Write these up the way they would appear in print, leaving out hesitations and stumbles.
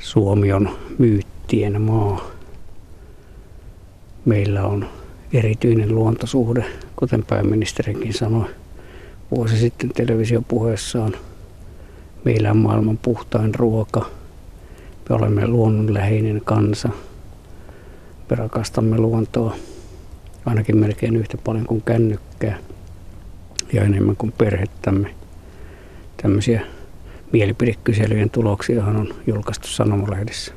Suomi on myyttien maa. Meillä on erityinen luontosuhde, kuten pääministerikin sanoi vuosi sitten televisiopuheessaan. Meillä on maailman puhtain ruoka. Me olemme luonnonläheinen kansa. Me rakastamme luontoa ainakin melkein yhtä paljon kuin kännykkää ja enemmän kuin perhettämme. Tämmöisiä mielipidekyselyjen tuloksiahan on julkaistu sanomalehdissä.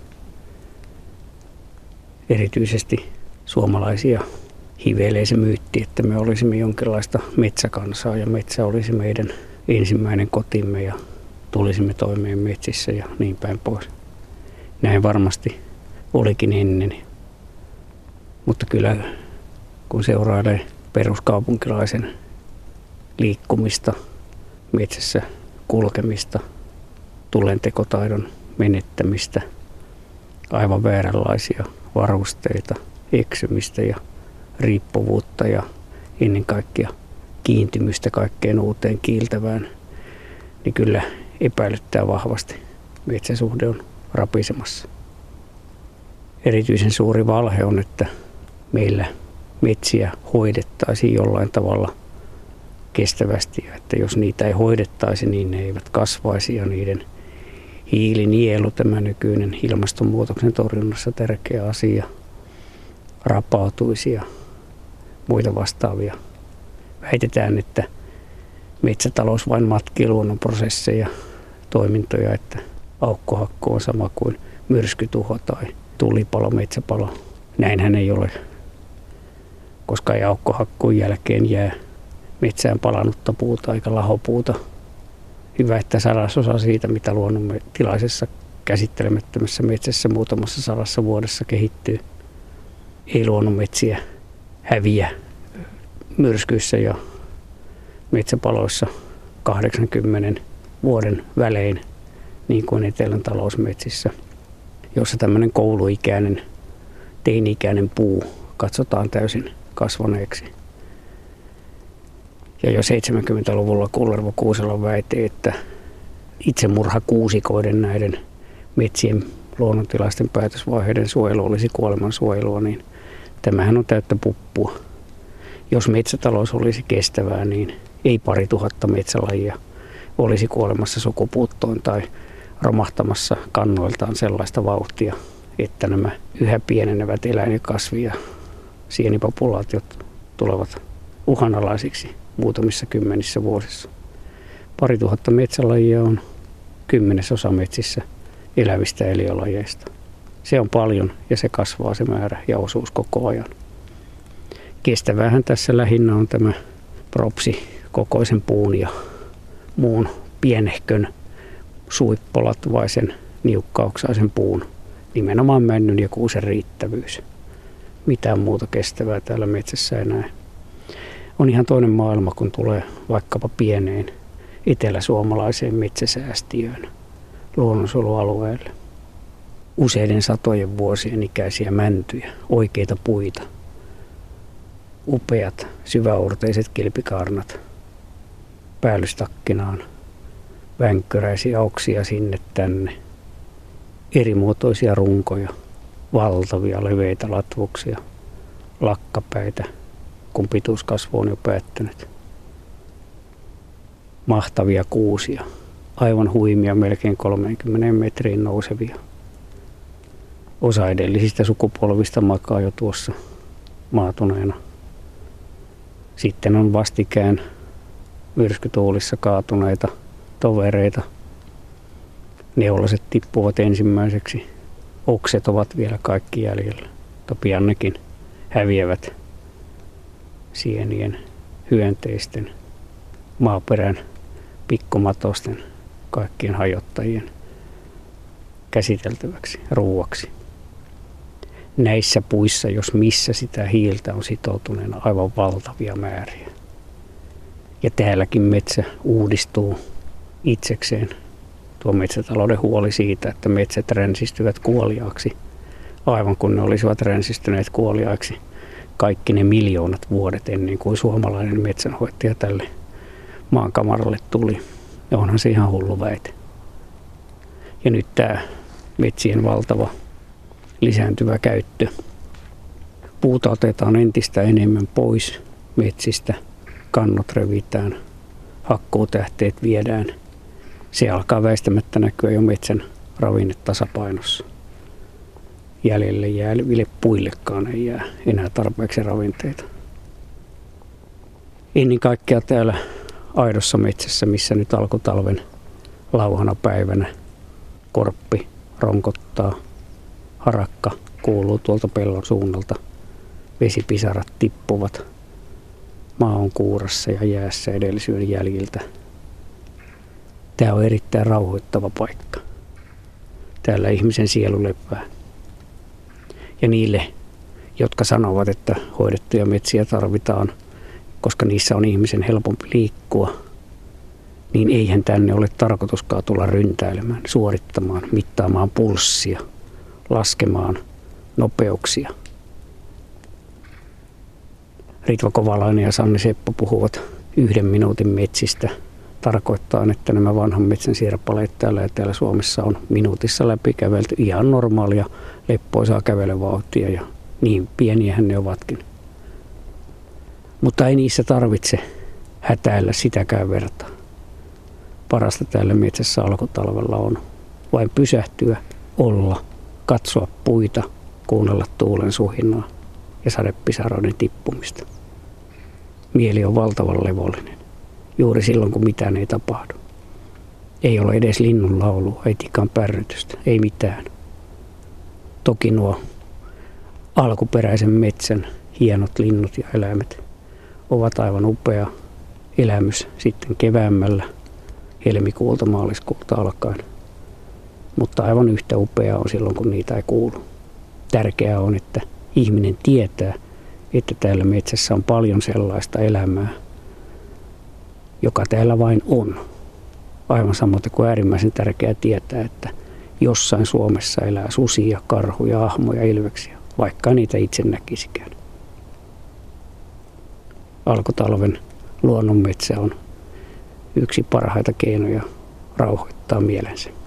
Erityisesti suomalaisia hivelee se myytti, että me olisimme jonkinlaista metsäkansaa ja metsä olisi meidän ensimmäinen kotimme ja tulisimme toimeen metsissä ja niin päin pois. Näin varmasti olikin ennen. Mutta kyllä kun seurailee peruskaupunkilaisen liikkumista, metsässä kulkemista, tulentekotaidon menettämistä, aivan vääränlaisia varusteita, eksymistä ja riippuvuutta ja ennen kaikkea kiintymystä kaikkeen uuteen kiiltävään, niin kyllä epäilyttää vahvasti. Metsäsuhde on rapisemassa. Erityisen suuri valhe on, että meillä metsiä hoidettaisiin jollain tavalla kestävästi, ja että jos niitä ei hoidettaisi, niin ne eivät kasvaisi ja niiden hiilinielu, tämä nykyinen ilmastonmuutoksen torjunnassa tärkeä asia, rapautuisi ja muita vastaavia. Väitetään, että metsätalous vain matkii luonnon prosesseja, toimintoja, että aukkohakku on sama kuin myrskytuho tai tulipalo, metsäpalo. Näinhän ei ole, koska ei aukkohakkuun jälkeen jää metsään palannutta puuta eikä lahopuuta. Hyvä, että 1/100 siitä, mitä luonnontilaisessa käsittelemättömässä metsässä muutamassa 100 vuodessa kehittyy. Ei luonnonmetsiä häviä myrskyissä ja metsäpaloissa 80 vuoden välein, niin kuin etelän talousmetsissä, jossa tämmöinen kouluikäinen, teini-ikäinen puu katsotaan täysin kasvaneeksi. Ja jo 70-luvulla Kullervo Kuuselon väite, että itsemurhakuusikoiden näiden metsien luonnontilaisten päätösvaiheiden suojelu olisi kuolemansuojelua, niin tämähän on täyttä puppua. Jos metsätalous olisi kestävää, niin ei 2000 metsälajia olisi kuolemassa sukupuuttoon tai romahtamassa kannoiltaan sellaista vauhtia, että nämä yhä pienenevät eläin- ja kasvi- ja sienipopulaatiot tulevat uhanalaisiksi muutamissa kymmenissä vuosissa. 2000 metsälajia on 10% metsissä elävistä eliölajeista. Se on paljon ja se kasvaa se määrä ja osuus koko ajan. Kestäväähän tässä lähinnä on tämä propsikokoisen puun ja muun pienehkön suippolatvaisen niukkauksaisen puun, nimenomaan männyn ja kuusen riittävyys. Mitään muuta kestävää täällä metsässä ei näe. On ihan toinen maailma, kun tulee vaikkapa pieneen eteläsuomalaiseen metsäsäästiöön luonnonsuojelualueelle. Useiden satojen vuosien ikäisiä mäntyjä, oikeita puita, upeat syväurteiset kilpikaarnat, päällystakkinaan, vänkköräisiä oksia sinne tänne, erimuotoisia runkoja, valtavia leveitä latvuksia, lakkapäitä, kun pituuskasvu on jo päättynyt. Mahtavia kuusia, aivan huimia, melkein 30 metriin nousevia. Osa edellisistä sukupolvista makaa jo tuossa maatuneena. Sitten on vastikään myrskytuulissa kaatuneita tovereita. Neulaset tippuvat ensimmäiseksi. Okset ovat vielä kaikki jäljellä, mutta pian nekin häviävät sienien, hyönteisten, maaperän, pikkumatosten, kaikkien hajottajien käsiteltäväksi, ruuaksi. Näissä puissa, jos missä, sitä hiiltä on sitoutuneena aivan valtavia määriä. Ja täälläkin metsä uudistuu itsekseen. Tuo metsätalouden huoli siitä, että metsät ränsistyvät kuoliaaksi, aivan kun ne olisivat ränsistyneet kuoliaaksi kaikki ne miljoonat vuodet ennen kuin suomalainen metsänhoitaja tälle maankamaralle tuli. Ja onhan se ihan hullu väite. Ja nyt tämä metsien valtava lisääntyvä käyttö. Puuta otetaan entistä enemmän pois metsistä, kannot revitään, hakkuutähteet viedään. Se alkaa väistämättä näkyä jo metsän ravinnetasapainossa. Jäljelle jääville puillekaan ei jää enää tarpeeksi ravinteita. Ennen kaikkea täällä aidossa metsässä, missä nyt alkutalven lauhana päivänä korppi ronkottaa, harakka kuuluu tuolta pellon suunnalta, vesipisarat tippuvat, maa on kuurassa ja jäässä edellisyyden jäljiltä. Tämä on erittäin rauhoittava paikka. Täällä ihmisen sielu lepää. Ja niille, jotka sanovat, että hoidettuja metsiä tarvitaan, koska niissä on ihmisen helpompi liikkua, niin eihän tänne ole tarkoituskaan tulla ryntäilemään, suorittamaan, mittaamaan pulssia, laskemaan nopeuksia. Ritva Kovalainen ja Sanni Seppo puhuvat 1 minuutin metsistä, tarkoittaa, että nämä vanhan metsän sirpaleet täällä Suomessa on minuutissa läpi kävelty ihan normaalia leppoisaa kävelyvauhtia ja niin pieniähän ne ovatkin. Mutta ei niissä tarvitse hätäillä sitäkään vertaa. Parasta täällä metsässä alkutalvella on vain pysähtyä, olla, katsoa puita, kuunnella tuulen suhinaa ja sadepisaroiden tippumista. Mieli on valtavan levollinen, juuri silloin kun mitään ei tapahdu. Ei ole edes linnun laulua, ei tikan pärrytystä, ei mitään. Toki nuo alkuperäisen metsän hienot linnut ja eläimet ovat aivan upea elämys sitten keväämällä, helmikuulta, maaliskuulta alkaen. Mutta aivan yhtä upea on silloin, kun niitä ei kuulu. Tärkeää on, että ihminen tietää, että täällä metsässä on paljon sellaista elämää, joka täällä vain on. Aivan samoin kuin äärimmäisen tärkeää tietää, että jossain Suomessa elää susia, karhuja, ahmoja, ilveksiä, vaikka niitä itse näkisikään. Alkutalven luonnonmetsä on yksi parhaita keinoja rauhoittaa mielensä.